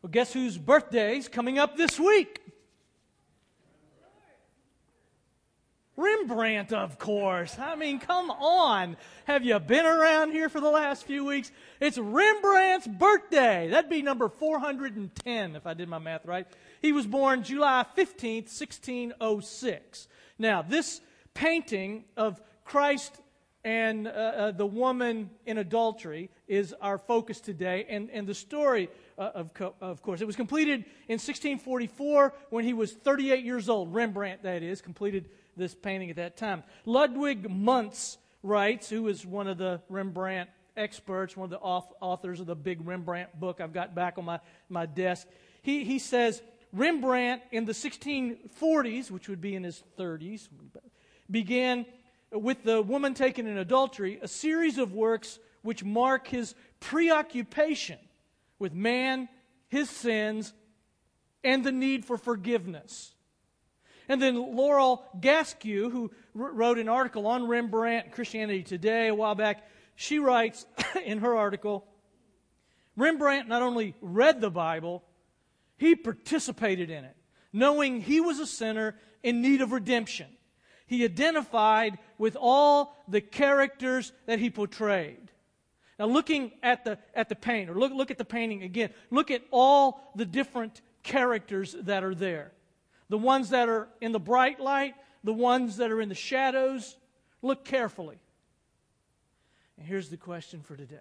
Well, guess whose birthday's coming up this week? Rembrandt, of course. I mean, come on. Have you been around here for the last few weeks? It's Rembrandt's birthday. That'd be number 410, if I did my math right. He was born July 15th, 1606. Now, this painting of Christ and the woman in adultery is our focus today. And the story, of course, it was completed in 1644 when he was 38 years old. Rembrandt, that is, completed this painting at that time. Ludwig Muntz writes, who is one of the Rembrandt experts, one of the authors of the big Rembrandt book I've got back on my desk. He says, Rembrandt in the 1640s, which would be in his 30s, began with the woman taken in adultery, a series of works which mark his preoccupation with man, his sins, and the need for forgiveness. And then Laurel Gaskew, who wrote an article on Rembrandt and Christianity Today a while back, she writes in her article, Rembrandt not only read the Bible, he participated in it, knowing he was a sinner in need of redemption. He identified with all the characters that he portrayed. Now, looking at the paint, or look at the painting again, look at all the different characters that are there. The ones that are in the bright light, the ones that are in the shadows. Look carefully. And here's the question for today.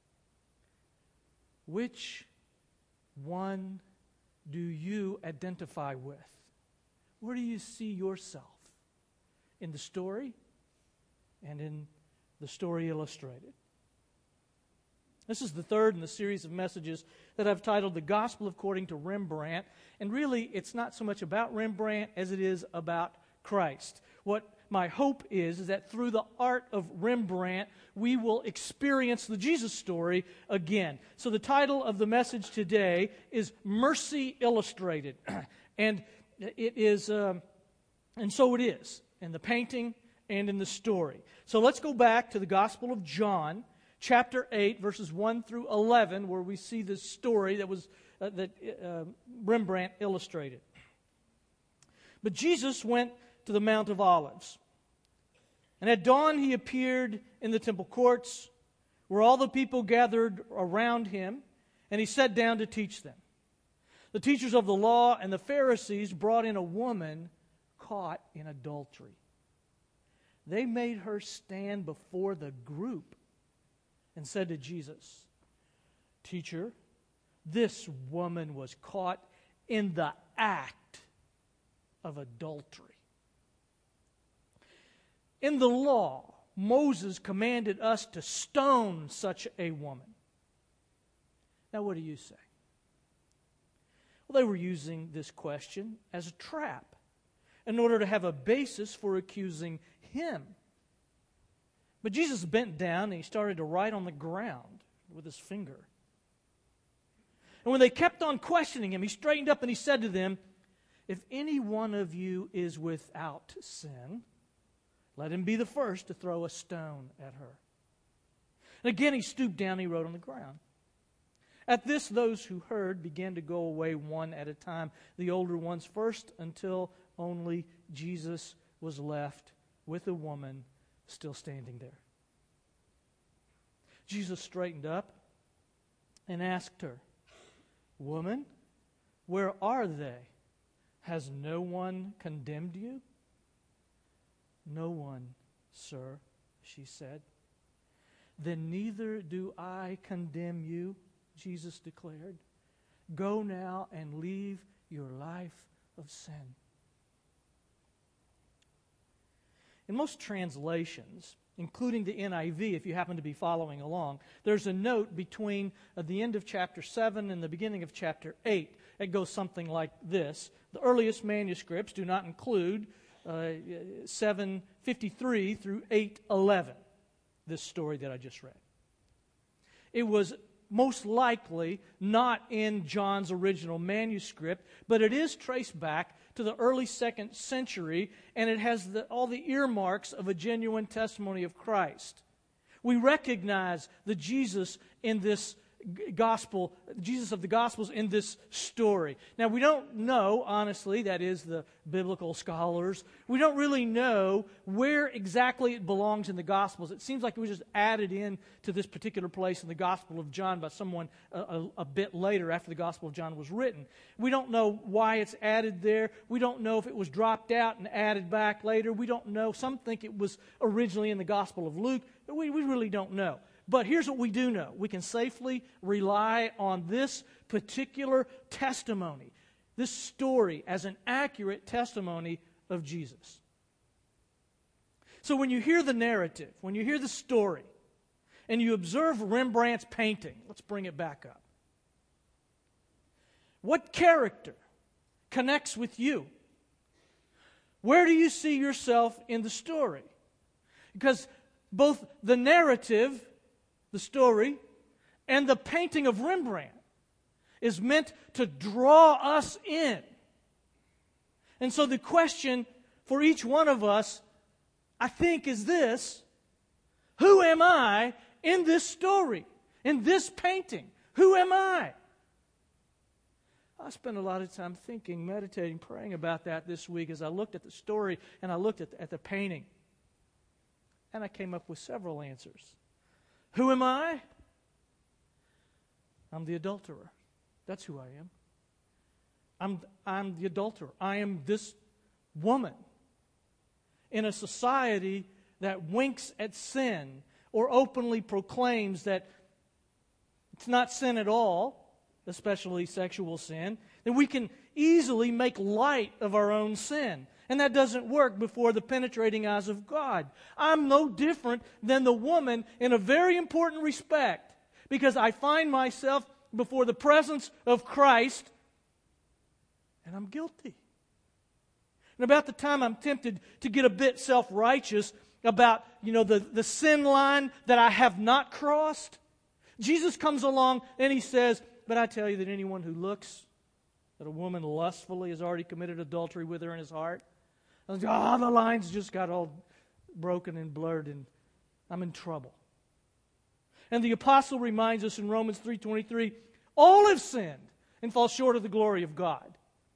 Which one do you identify with? Where do you see yourself? In the story and in the story illustrated. This is the third in the series of messages that I've titled The Gospel According to Rembrandt. And really, it's not so much about Rembrandt as it is about Christ. What my hope is that through the art of Rembrandt, we will experience the Jesus story again. So the title of the message today is Mercy Illustrated. And it is, and so it is, in the painting and in the story. So let's go back to the Gospel of John, chapter 8, verses 1 through 11, where we see this story that Rembrandt illustrated. But Jesus went to the Mount of Olives. And at dawn he appeared in the temple courts, where all the people gathered around him, and he sat down to teach them. The teachers of the law and the Pharisees brought in a woman caught in adultery. They made her stand before the group and said to Jesus, Teacher, this woman was caught in the act of adultery. In the law, Moses commanded us to stone such a woman. Now, what do you say? Well, they were using this question as a trap in order to have a basis for accusing him. But Jesus bent down and he started to write on the ground with his finger. And when they kept on questioning him, he straightened up and he said to them, If any one of you is without sin, let him be the first to throw a stone at her. And again he stooped down and he wrote on the ground. At this, those who heard began to go away one at a time, the older ones first, until only Jesus was left with the woman still standing there. Jesus straightened up and asked her, Woman, where are they? Has no one condemned you? No one, sir, she said. Then neither do I condemn you, Jesus declared. Go now and leave your life of sin. In most translations, including the NIV, if you happen to be following along, there's a note between the end of chapter 7 and the beginning of chapter 8. It goes something like this. The earliest manuscripts do not include 753 through 811, this story that I just read. It was most likely not in John's original manuscript, but it is traced back to the early 2nd century, and it has all the earmarks of a genuine testimony of Christ. We recognize the Jesus in this gospel Jesus of the Gospels in this story. Now, we don't know, honestly, that is the biblical scholars, we don't really know where exactly it belongs in the Gospels. It seems like it was just added in to this particular place in the Gospel of John by someone a bit later after the Gospel of John was written. We don't know why it's added there. We don't know if it was dropped out and added back later. We don't know. Some think it was originally in the Gospel of Luke, but we really don't know. But here's what we do know. We can safely rely on this particular testimony, this story, as an accurate testimony of Jesus. So when you hear the narrative, when you hear the story, and you observe Rembrandt's painting, let's bring it back up. What character connects with you? Where do you see yourself in the story? Because both the narrative, the story, and the painting of Rembrandt is meant to draw us in. And so the question for each one of us, I think, is this: who am I in this story, in this painting? Who am I? I spent a lot of time thinking, meditating, praying about that this week as I looked at the story and I looked at the painting. And I came up with several answers. Who am I? I'm the adulterer. That's who I am. I'm the adulterer. I am this woman in a society that winks at sin or openly proclaims that it's not sin at all, especially sexual sin, then we can easily make light of our own sin. And that doesn't work before the penetrating eyes of God. I'm no different than the woman in a very important respect, because I find myself before the presence of Christ and I'm guilty. And about the time I'm tempted to get a bit self-righteous about, the sin line that I have not crossed, Jesus comes along and He says, but I tell you that anyone who looks at a woman lustfully has already committed adultery with her in his heart. The lines just got all broken and blurred, and I'm in trouble. And the apostle reminds us in Romans 3:23, all have sinned and fall short of the glory of God.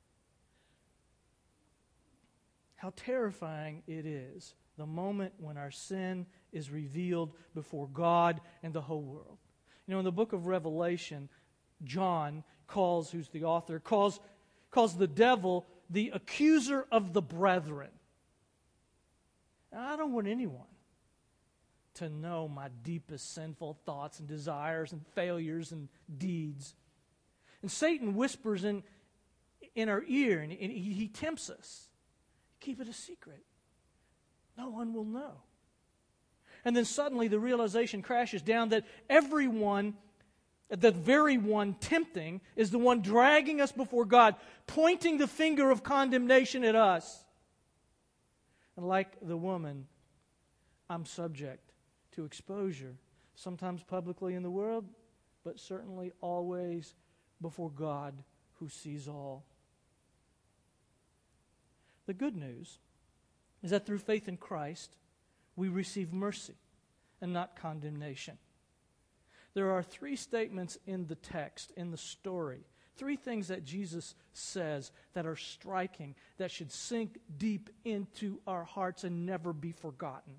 How terrifying it is, the moment when our sin is revealed before God and the whole world. In the book of Revelation, John who's the author, calls the devil the accuser of the brethren. And I don't want anyone to know my deepest sinful thoughts and desires and failures and deeds. And Satan whispers in our ear, and he tempts us. Keep it a secret. No one will know. And then suddenly the realization crashes down that everyone, the very one tempting, is the one dragging us before God, pointing the finger of condemnation at us. And like the woman, I'm subject to exposure, sometimes publicly in the world, but certainly always before God who sees all. The good news is that through faith in Christ, we receive mercy and not condemnation. There are 3 statements in the text, in the story, 3 things that Jesus says that are striking, that should sink deep into our hearts and never be forgotten.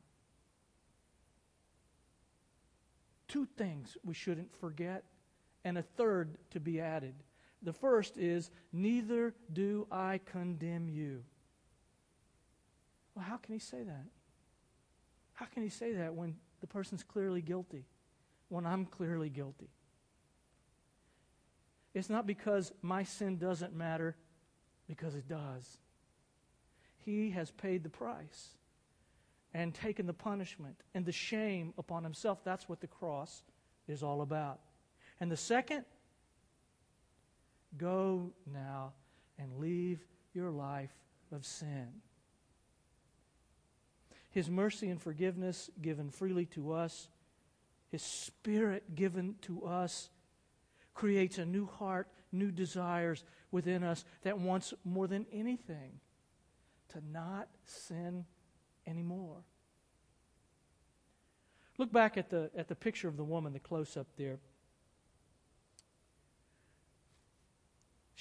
2 things we shouldn't forget, and a third to be added. The first is, neither do I condemn you. Well, how can he say that? How can he say that when the person's clearly guilty? When I'm clearly guilty? It's not because my sin doesn't matter, because it does. He has paid the price and taken the punishment and the shame upon Himself. That's what the cross is all about. And the second, go now and leave your life of sin. His mercy and forgiveness given freely to us, His Spirit given to us, creates a new heart, new desires within us that wants more than anything to not sin anymore. Look back at the picture of the woman, the close-up there.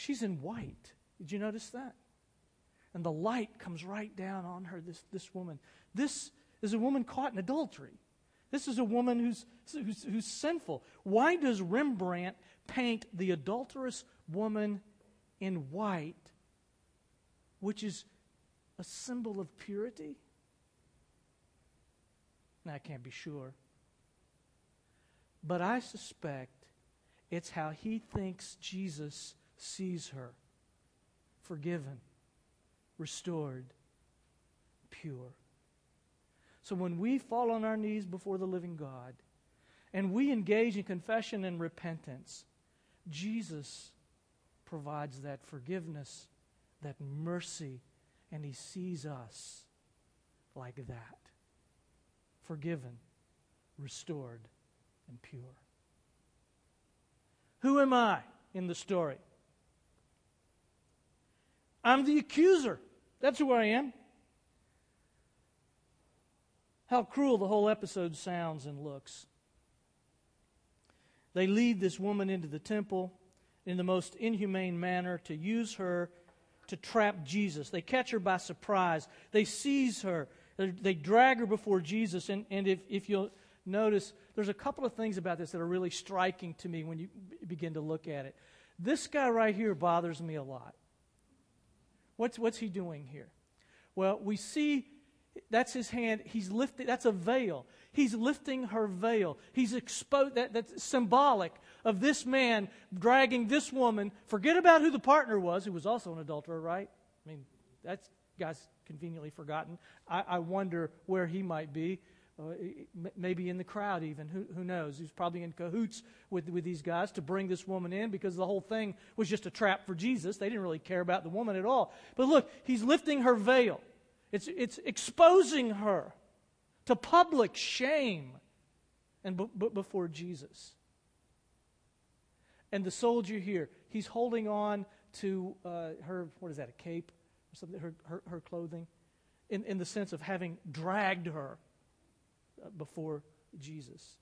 she's in white. Did you notice that? And the light comes right down on her, this woman. This is a woman caught in adultery. This is a woman who's sinful. Why does Rembrandt paint the adulterous woman in white, which is a symbol of purity? Now, I can't be sure. But I suspect it's how he thinks Jesus sees her. Forgiven, restored, pure. So when we fall on our knees before the living God and we engage in confession and repentance, Jesus provides that forgiveness, that mercy, and He sees us like that. Forgiven, restored, and pure. Who am I in the story? I'm the accuser. That's who I am. How cruel the whole episode sounds and looks. They lead this woman into the temple in the most inhumane manner to use her to trap Jesus. They catch her by surprise. They seize her. They drag her before Jesus. And if you'll notice, there's a couple of things about this that are really striking to me when you begin to look at it. This guy right here bothers me a lot. What's he doing here? Well, we see that's his hand. He's lifting. That's a veil. He's lifting her veil. He's exposed. That's symbolic of this man dragging this woman. Forget about who the partner was, who was also an adulterer, right? I mean, that guy's conveniently forgotten. I wonder where he might be. Maybe in the crowd even. Who knows? He was probably in cahoots with these guys to bring this woman in, because the whole thing was just a trap for Jesus. They didn't really care about the woman at all. But look, he's lifting her veil. It's exposing her to public shame and before Jesus. And the soldier here, he's holding on to her, what is that, a cape or something, her clothing, in the sense of having dragged her before Jesus.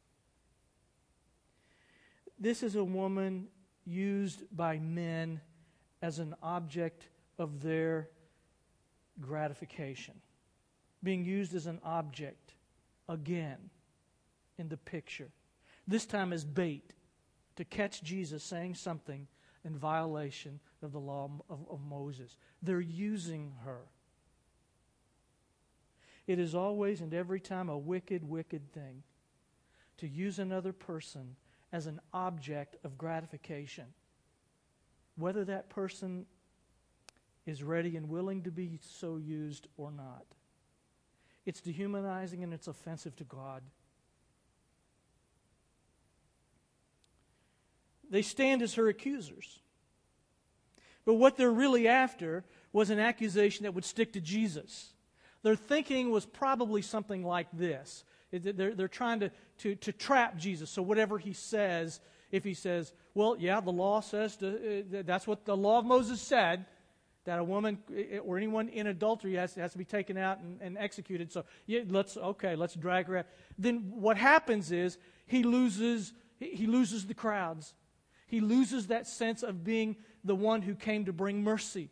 This is a woman used by men as an object of their gratification, being used as an object again in the picture, this time as bait to catch Jesus saying something in violation of the law of Moses. They're using her. It is always and every time a wicked, wicked thing to use another person as an object of gratification, whether that person is ready and willing to be so used or not. It's dehumanizing and it's offensive to God. They stand as her accusers. But what they're really after was an accusation that would stick to Jesus. Their thinking was probably something like this. They're trying to trap Jesus. So whatever he says, if he says, well, yeah, the law says, that's what the law of Moses said, that a woman or anyone in adultery has to be taken out and executed. So yeah, let's drag her out. Then what happens is he loses the crowds. He loses that sense of being the one who came to bring mercy.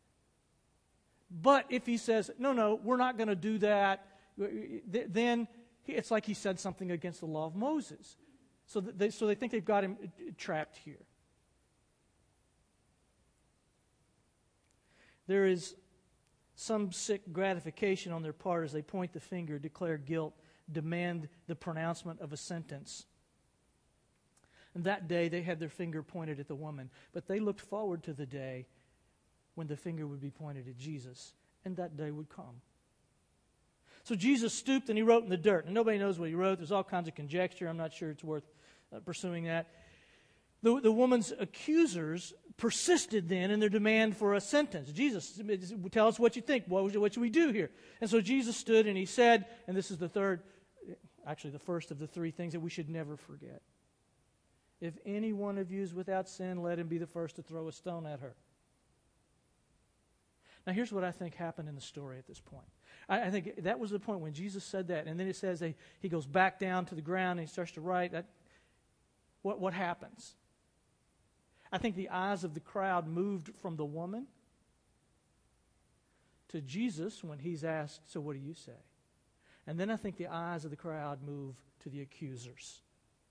But if he says, no, we're not going to do that, then it's like he said something against the law of Moses. So they think they've got him trapped here. There is some sick gratification on their part as they point the finger, declare guilt, demand the pronouncement of a sentence. And that day they had their finger pointed at the woman, but they looked forward to the day when the finger would be pointed at Jesus, and that day would come. So Jesus stooped and he wrote in the dirt. And nobody knows what he wrote. There's all kinds of conjecture. I'm not sure it's worth pursuing that. The woman's accusers persisted then in their demand for a sentence. Jesus, tell us what you think. What should we do here? And so Jesus stood and he said, and this is the first of the three things that we should never forget. If any one of you is without sin, let him be the first to throw a stone at her. Now, here's what I think happened in the story at this point. I think that was the point when Jesus said that, and then it says he goes back down to the ground and he starts to write. What happens? I think the eyes of the crowd moved from the woman to Jesus when he's asked, so what do you say? And then I think the eyes of the crowd move to the accusers.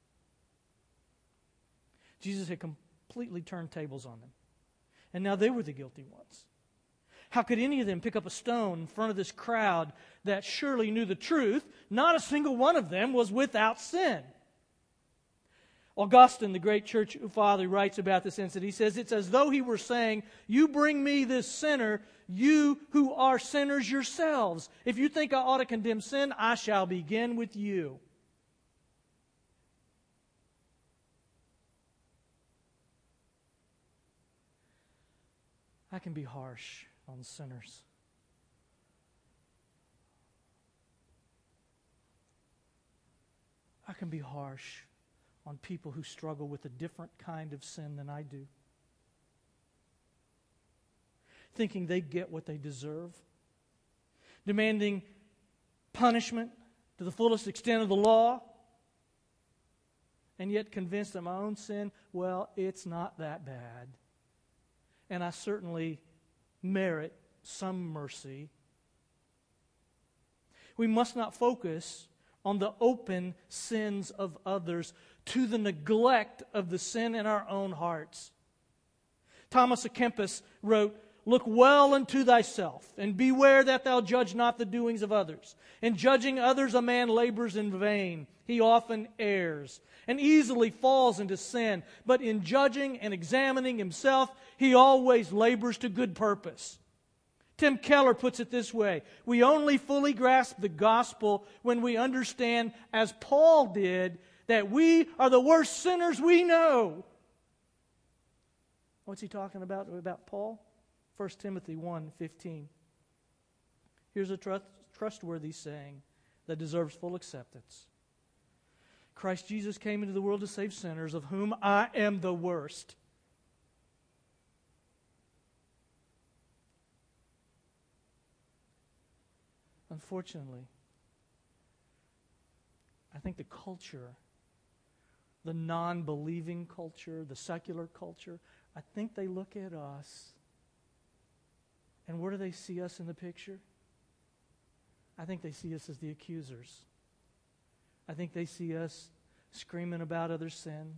Jesus had completely turned tables on them. And now they were the guilty ones. How could any of them pick up a stone in front of this crowd that surely knew the truth? Not a single one of them was without sin. Augustine, the great church father, writes about this incident. He says, it's as though he were saying, you bring me this sinner, you who are sinners yourselves. If you think I ought to condemn sin, I shall begin with you. I can be harsh on sinners. I can be harsh on people who struggle with a different kind of sin than I do, thinking they get what they deserve, demanding punishment to the fullest extent of the law, and yet convinced that my own sin, well, it's not that bad. And I certainly merit some mercy. We must not focus on the open sins of others to the neglect of the sin in our own hearts. Thomas à Kempis wrote, look well unto thyself, and beware that thou judge not the doings of others. In judging others a man labors in vain. He often errs, and easily falls into sin. But in judging and examining himself, he always labors to good purpose. Tim Keller puts it this way, we only fully grasp the gospel when we understand, as Paul did, that we are the worst sinners we know. What's he talking about Paul? 1 Timothy 1:15. Here's a trustworthy saying that deserves full acceptance. Christ Jesus came into the world to save sinners, of whom I am the worst. Unfortunately, I think the culture, the non-believing culture, the secular culture, I think they look at us, and where do they see us in the picture? I think they see us as the accusers. I think they see us screaming about other sin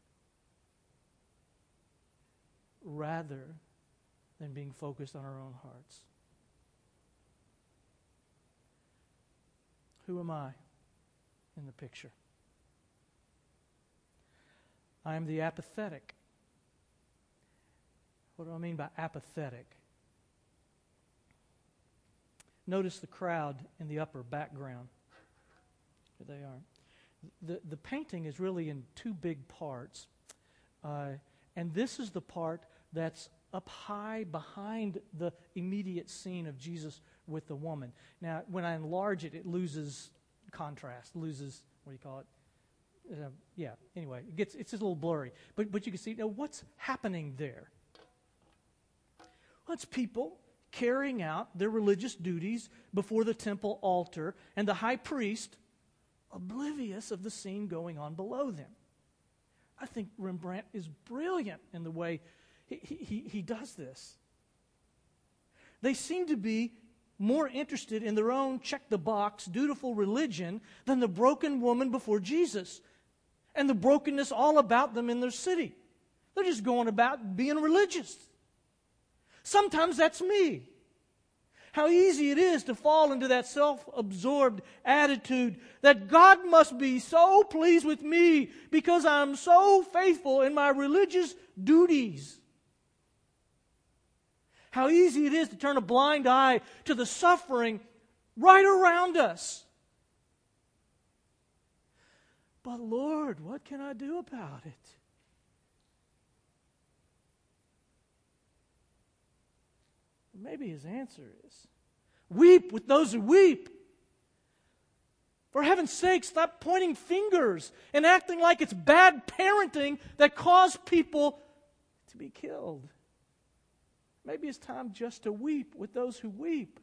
rather than being focused on our own hearts. Who am I in the picture? I am the apathetic. What do I mean by apathetic? Notice the crowd in the upper background. Here they are. The painting is really in two big parts. And this is the part that's up high behind the immediate scene of Jesus with the woman. Now, when I enlarge it, it loses contrast, loses, what do you call it? Anyway, it's just a little blurry. But you can see, now what's happening there? Well, it's people carrying out their religious duties before the temple altar, and the high priest oblivious of the scene going on below them. I think Rembrandt is brilliant in the way he does this. They seem to be more interested in their own check-the-box, dutiful religion than the broken woman before Jesus and the brokenness all about them in their city. They're just going about being religious. Sometimes that's me. How easy it is to fall into that self-absorbed attitude that God must be so pleased with me because I'm so faithful in my religious duties. How easy it is to turn a blind eye to the suffering right around us. But Lord, what can I do about it? Maybe his answer is, weep with those who weep. For heaven's sake, stop pointing fingers and acting like it's bad parenting that caused people to be killed. Maybe it's time just to weep with those who weep.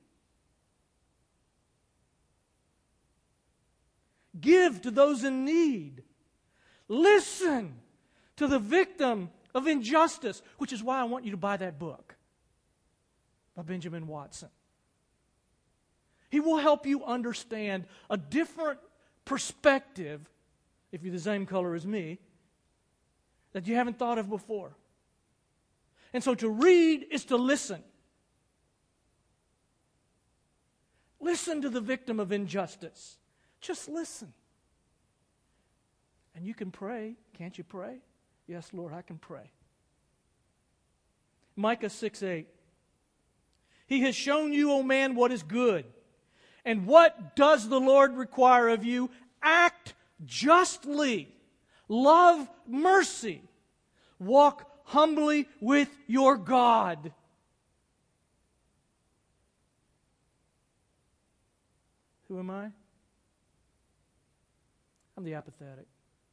Give to those in need. Listen to the victim of injustice, which is why I want you to buy that book by Benjamin Watson. He will help you understand a different perspective, if you're the same color as me, that you haven't thought of before. And so to read is to listen. Listen to the victim of injustice. Just listen. And you can pray. Can't you pray? Yes, Lord, I can pray. Micah 6:8. He has shown you, O man, what is good. And what does the Lord require of you? Act justly. Love mercy. Walk humbly with your God. Who am I? I'm the apathetic.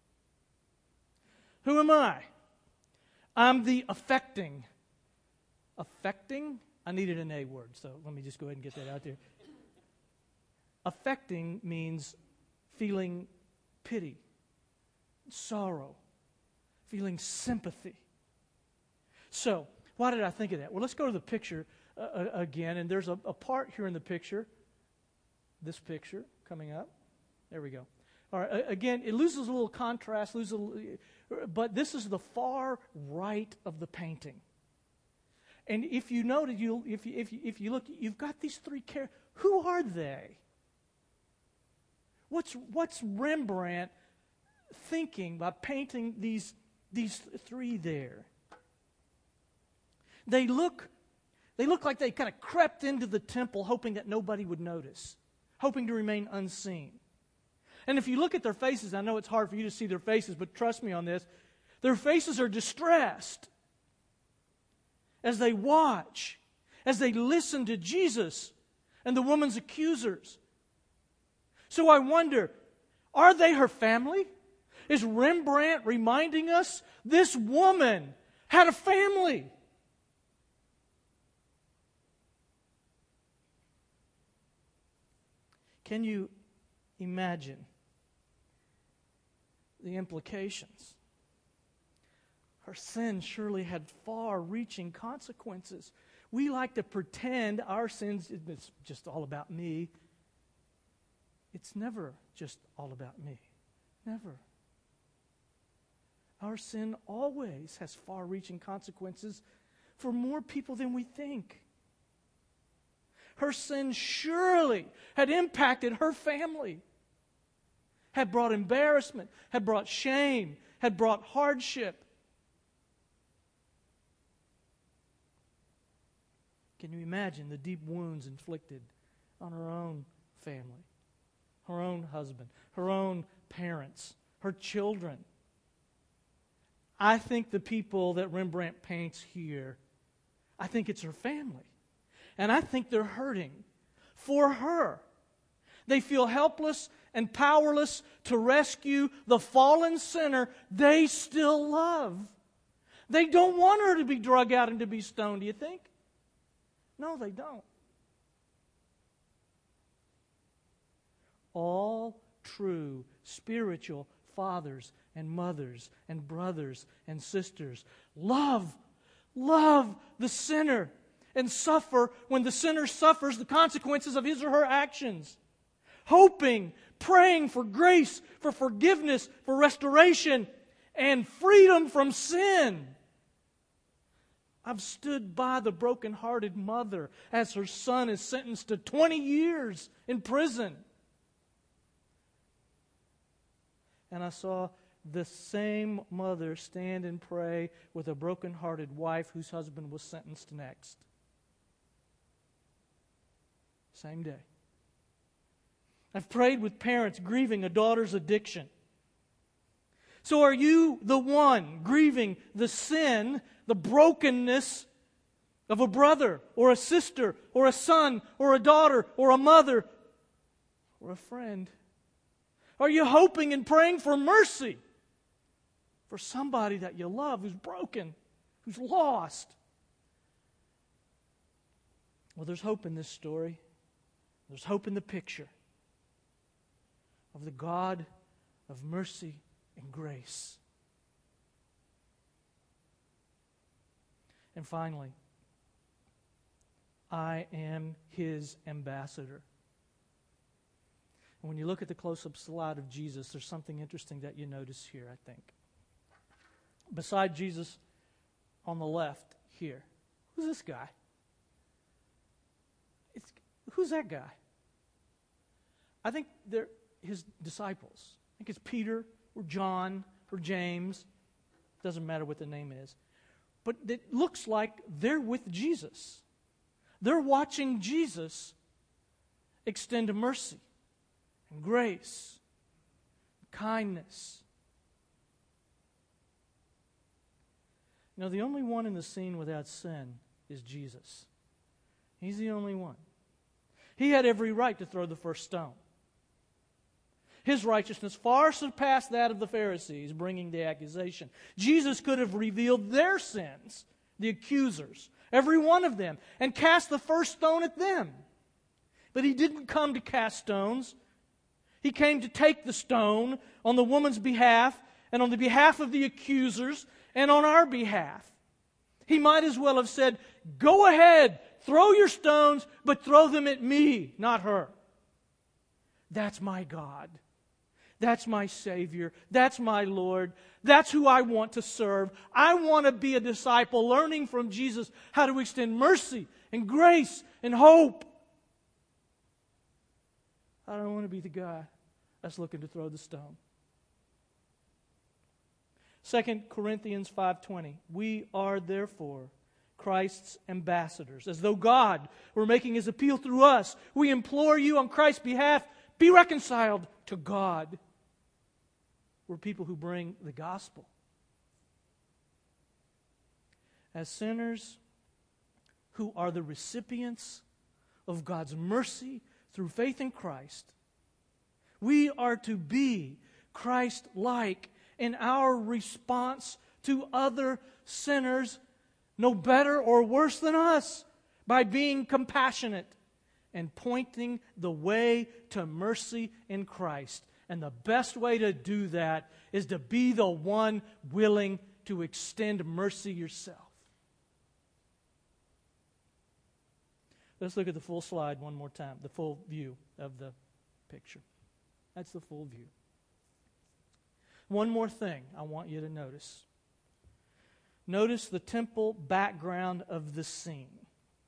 Who am I? I'm the affecting. Affecting? I needed an A word, so let me just go ahead and get that out there. Affecting means feeling pity, sorrow, feeling sympathy. So, why did I think of that? Well, let's go to the picture again, and there's a part here in the picture, this picture coming up. There we go. All right, again, it loses a little contrast, but this is the far right of the painting. And if you notice, if you look, you've got these three characters. Who are they? What's Rembrandt thinking by painting these three there? They look like they kind of crept into the temple hoping that nobody would notice, hoping to remain unseen. And if you look at their faces, I know it's hard for you to see their faces, but trust me on this, their faces are distressed as they watch, as they listen to Jesus and the woman's accusers. So I wonder, are they her family? Is Rembrandt reminding us this woman had a family? Can you imagine the implications? Her sin surely had far-reaching consequences. We like to pretend our sins, it's just all about me. It's never just all about me. Never. Our sin always has far-reaching consequences for more people than we think. Her sin surely had impacted her family, had brought embarrassment, had brought shame, had brought hardship. Can you imagine the deep wounds inflicted on her own family, her own husband, her own parents, her children? I think the people that Rembrandt paints here, I think it's her family. And I think they're hurting for her. They feel helpless and powerless to rescue the fallen sinner they still love. They don't want her to be drug out and to be stoned, do you think? No, they don't. All true spiritual fathers and mothers and brothers and sisters love the sinner and suffer when the sinner suffers the consequences of his or her actions. Hoping, praying for grace, for forgiveness, for restoration, and freedom from sin. I've stood by the broken-hearted mother as her son is sentenced to 20 years in prison. And I saw the same mother stand and pray with a broken-hearted wife whose husband was sentenced next. Same day. I've prayed with parents grieving a daughter's addiction. So are you the one grieving the sin, the brokenness of a brother or a sister or a son or a daughter or a mother or a friend? Are you hoping and praying for mercy for somebody that you love who's broken, who's lost? Well, there's hope in this story. There's hope in the picture of the God of mercy and grace. And finally, I am His ambassador. And when you look at the close-up slide of Jesus, there's something interesting that you notice here, I think. Beside Jesus on the left here, who's this guy? Who's that guy? I think they're His disciples. I think it's Peter or John or James. Doesn't matter what the name is. But it looks like they're with Jesus. They're watching Jesus extend mercy and grace, kindness. You know, the only one in the scene without sin is Jesus. He's the only one. He had every right to throw the first stone. His righteousness far surpassed that of the Pharisees, bringing the accusation. Jesus could have revealed their sins, the accusers, every one of them, and cast the first stone at them. But He didn't come to cast stones. He came to take the stone on the woman's behalf and on the behalf of the accusers and on our behalf. He might as well have said, "Go ahead, throw your stones, but throw them at me, not her." That's my God. That's my Savior. That's my Lord. That's who I want to serve. I want to be a disciple, learning from Jesus how to extend mercy and grace and hope. I don't want to be the guy that's looking to throw the stone. 2 Corinthians 5:20, we are therefore Christ's ambassadors. As though God were making His appeal through us, we implore you on Christ's behalf, be reconciled to God. We're people who bring the gospel. As sinners who are the recipients of God's mercy through faith in Christ, we are to be Christ-like in our response to other sinners, no better or worse than us, by being compassionate and pointing the way to mercy in Christ. And the best way to do that is to be the one willing to extend mercy yourself. Let's look at the full slide one more time, the full view of the picture. That's the full view. One more thing I want you to notice. Notice the temple background of the scene.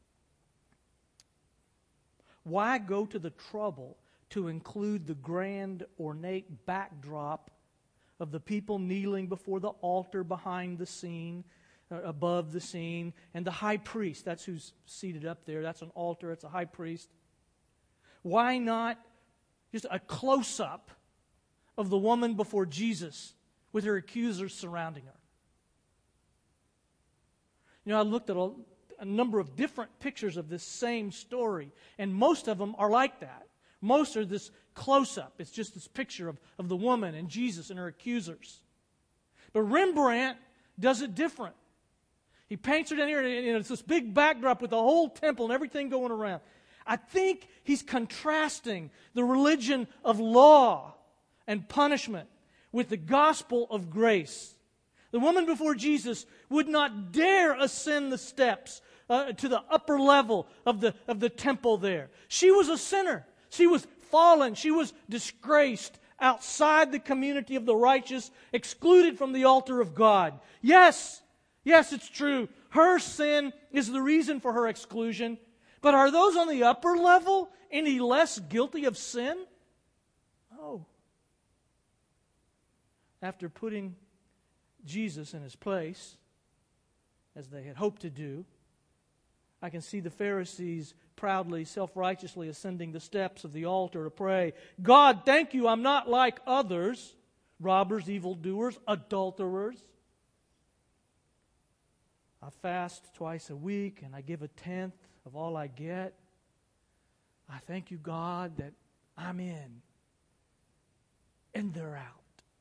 Why go to the trouble to include the grand, ornate backdrop of the people kneeling before the altar behind the scene, above the scene, and the high priest? That's who's seated up there. That's an altar. It's a high priest. Why not just a close-up of the woman before Jesus with her accusers surrounding her? You know, I looked at a number of different pictures of this same story, and most of them are like that. Most are this close-up. It's just this picture of the woman and Jesus and her accusers. But Rembrandt does it different. He paints her down here, and it's this big backdrop with the whole temple and everything going around. I think he's contrasting the religion of law and punishment with the gospel of grace. The woman before Jesus would not dare ascend the steps to the upper level of the temple there. She was a sinner. She was fallen. She was disgraced, outside the community of the righteous, excluded from the altar of God. Yes, it's true. Her sin is the reason for her exclusion. But are those on the upper level any less guilty of sin? No. After putting Jesus in His place, as they had hoped to do, I can see the Pharisees proudly, self-righteously ascending the steps of the altar to pray, "God, thank you, I'm not like others, robbers, evildoers, adulterers. I fast twice a week and I give a tenth of all I get. I thank you, God, that I'm in and they're out."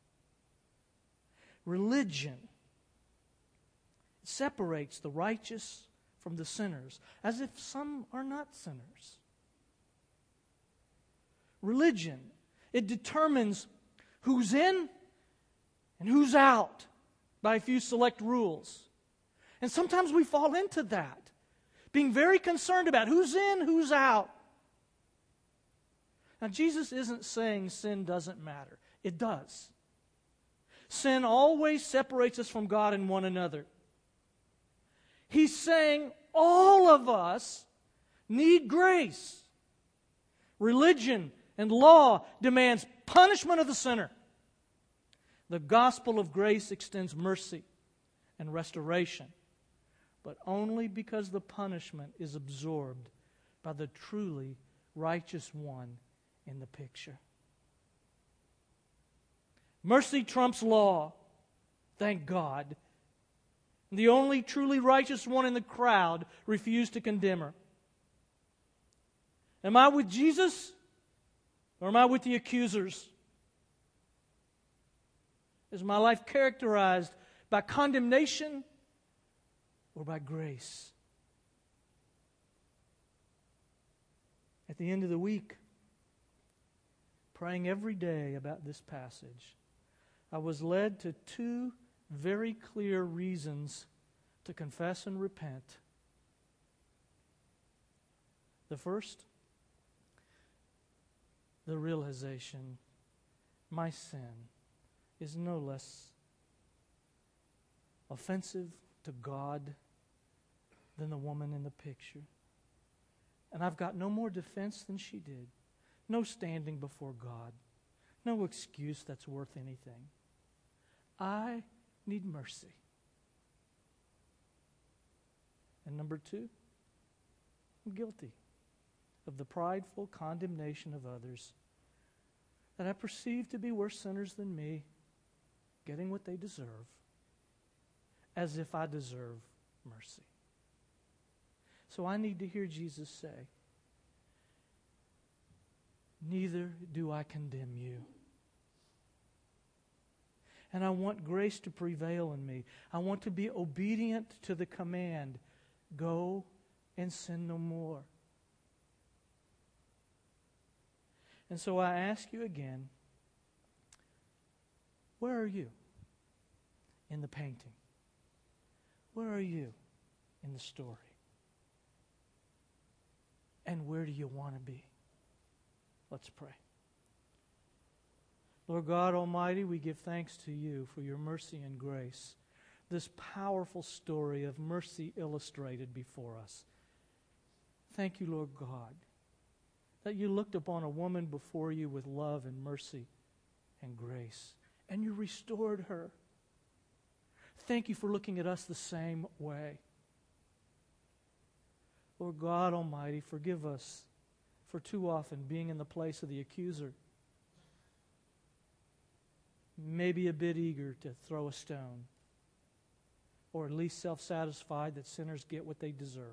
Religion separates the righteous from the sinners, as if some are not sinners. Religion, it determines who's in and who's out by a few select rules. And sometimes we fall into that, being very concerned about who's in, who's out. Now, Jesus isn't saying sin doesn't matter. It does. Sin always separates us from God and one another. He's saying all of us need grace. Religion and law demands punishment of the sinner. The gospel of grace extends mercy and restoration, but only because the punishment is absorbed by the truly righteous one in the picture. Mercy trumps law, thank God. The only truly righteous one in the crowd refused to condemn her. Am I with Jesus, or am I with the accusers? Is my life characterized by condemnation or by grace? At the end of the week, praying every day about this passage, I was led to two very clear reasons to confess and repent. The first, the realization my sin is no less offensive to God than the woman in the picture. And I've got no more defense than she did. No standing before God. No excuse that's worth anything. I need mercy. And number two, I'm guilty of the prideful condemnation of others that I perceive to be worse sinners than me, getting what they deserve, as if I deserve mercy. So I need to hear Jesus say, neither do I condemn you. And I want grace to prevail in me. I want to be obedient to the command, go and sin no more. And so I ask you again, where are you in the painting? Where are you in the story? And where do you want to be? Let's pray. Lord God Almighty, we give thanks to you for your mercy and grace, this powerful story of mercy illustrated before us. Thank you, Lord God, that you looked upon a woman before you with love and mercy and grace, and you restored her. Thank you for looking at us the same way. Lord God Almighty, forgive us for too often being in the place of the accuser, maybe a bit eager to throw a stone, or at least self-satisfied that sinners get what they deserve.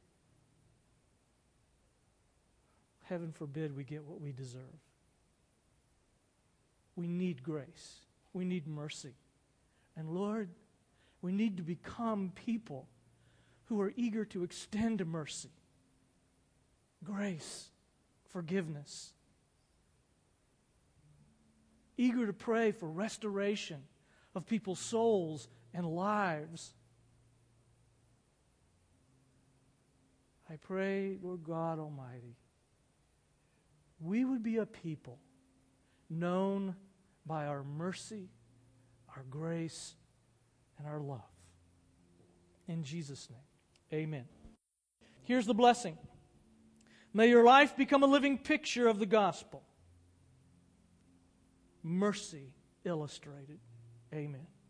Heaven forbid we get what we deserve. We need grace. We need mercy. And Lord, we need to become people who are eager to extend mercy, grace, forgiveness. Eager to pray for restoration of people's souls and lives. I pray, Lord God Almighty, we would be a people known by our mercy, our grace, and our love. In Jesus' name, amen. Here's the blessing. May your life become a living picture of the gospel. Mercy illustrated. Amen.